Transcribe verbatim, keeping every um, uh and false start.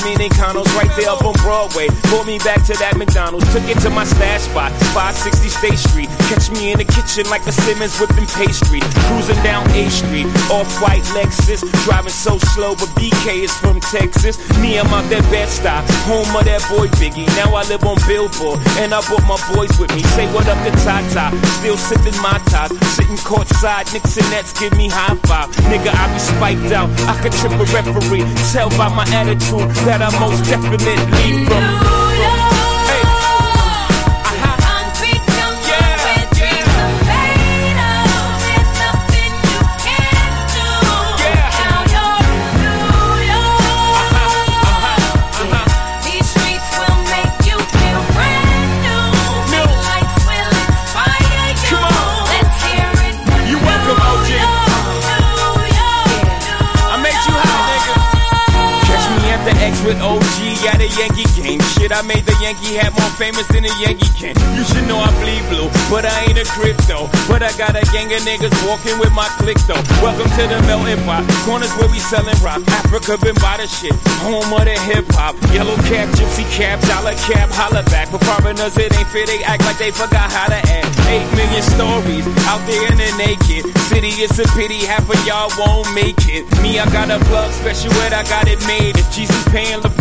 meaning condos right there up on Broadway. Pulled me back to that McDonald's, took it to my stash spot, five sixty State Street. Catch me in the kitchen like a Simmons whipping pastry. Cruising down A Street, off-white Lexus, driving so slow, but B K is from Texas. Me, I'm out that Bed-Stuy, home of that boy Biggie. Now I live on Billboard, and I brought my boys with me. Say what up to Tata, still sipping my ties, sitting courtside, Knicks and Nets give me high five. Nigga, I be spiked out, I could trip a referee. Tell by my attitude that I most definitely from. With O G at a Yankee game. Shit, I made the Yankee hat more famous than a Yankee can. You should know I bleed blue, but I ain't a crypto. But I got a gang of niggas walking with my click though. Welcome to the melting pot. Corners where we selling rock. Africa been by the shit. Home of the hip hop. Yellow cap, gypsy cap, dollar cap, holla back. For foreigners it ain't fair, they act like they forgot how to act. Eight million stories out there in the naked city. It's a pity half of y'all won't make it. Me, I got a plug special ed, I got it made. If Jesus paying, look